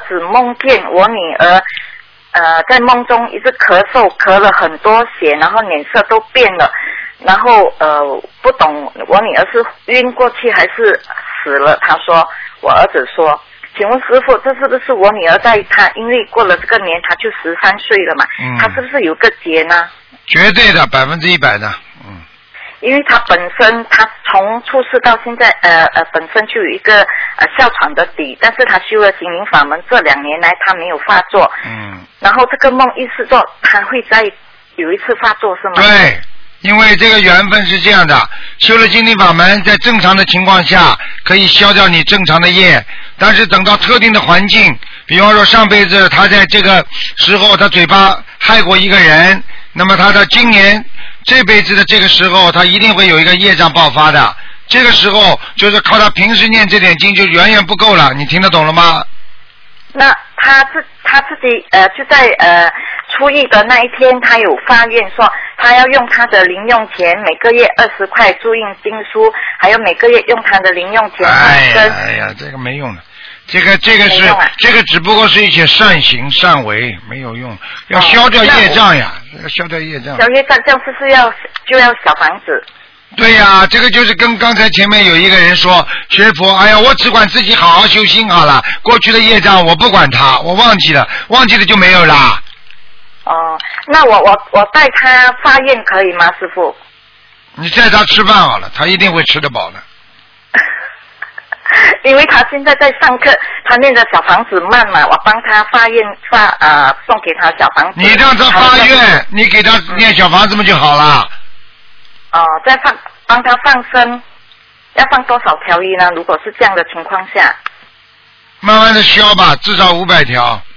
子梦见我女儿在梦中一直咳嗽，咳了很多血，然后脸色都变了，然后不懂我女儿是晕过去还是死了。我儿子说，请问师父，这是不是我女儿在她因为过了这个年她就13岁了嘛？她是不是有个劫呢？ 绝对的，100%的， 因为她本身她从出世到现在本身就有一个哮喘的底，但是她修了心灵法门，这2年来她没有发作。然后这个梦意识到她会再有一次发作是吗？ 对，因为这个缘分是这样的，修了心灵法门，在正常的情况下可以消掉你正常的业，但是等到特定的环境，比方说上辈子他在这个时候他嘴巴害过一个人，那么他的今年这辈子的这个时候他一定会有一个业障爆发的，这个时候就是靠他平时念这点经就远远不够了，你听得懂了吗？ 那他自己就在初一的那一天，他有发愿说他要用他的零用钱每个月20块注印经书，还有每个月用他的零用钱哎呀，这个没用的，这个这个只不过是一些善行善为，没有用，要消掉业障呀，要消掉业障。 消业障，这样是不是就要小房子？ 对呀，这个就是跟刚才前面有一个人说学佛，哎呀，我只管自己好好修心好了，过去的业障我不管它，我忘记了就没有啦。 那我带他发愿可以吗，师父？ 你带他吃饭好了，他一定会吃得饱的。 因为他现在在上课，他念的小房子慢嘛，我帮他发愿送给他小房子。 你让他发愿，你给他念小房子嘛就好了。 再帮他放生，要放多少条鱼呢？如果是这样的情况下， 慢慢的消吧，至少500条。